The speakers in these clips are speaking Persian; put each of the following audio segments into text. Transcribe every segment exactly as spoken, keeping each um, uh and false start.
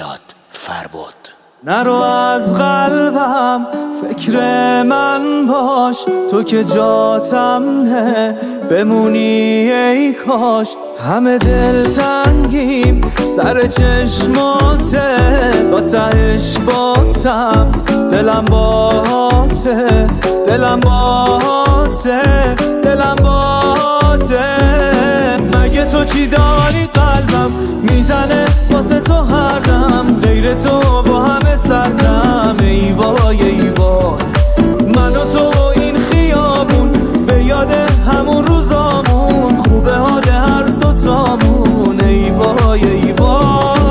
میلاد فرباد. نرو از قلبم فکر من باش، تو که جاتم نه بمونی ای کاش. همه دل تنگیم سر چشماته، تا تهش باتم دلم باته، دلم باته، دلم باته. مگه تو چی داری قلبم میزنه واسه تو هر دم، غیر تو با همه سردم. ای وای ای وای من و تو و این خیابون، به یاد همون روزامون، خوبه حال هر دوتامون. ای وای ای وای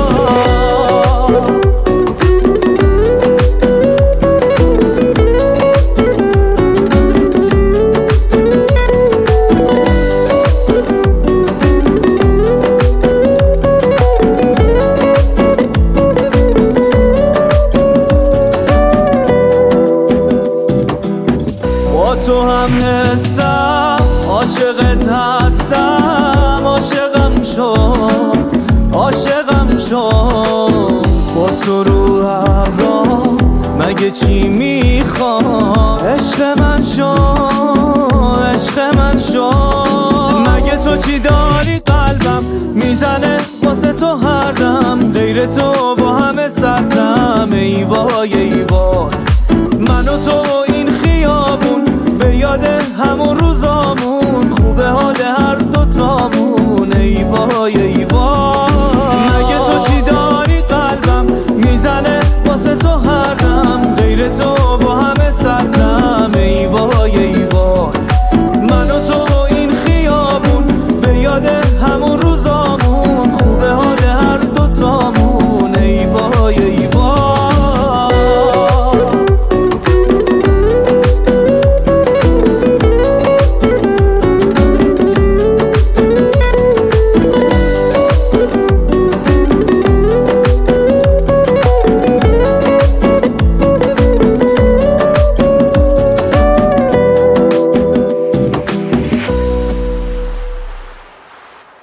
تو هم هستم، عاشقت هستم، عاشقم شو، عاشقم شو. با تو رو ابرام مگه چی میخوام، عشق من شو، عشق من شو. مگه تو چی داری قلبم میزنه واسه تو هر دم، غیر تو با همه سردم. ای وای ای وای من و تو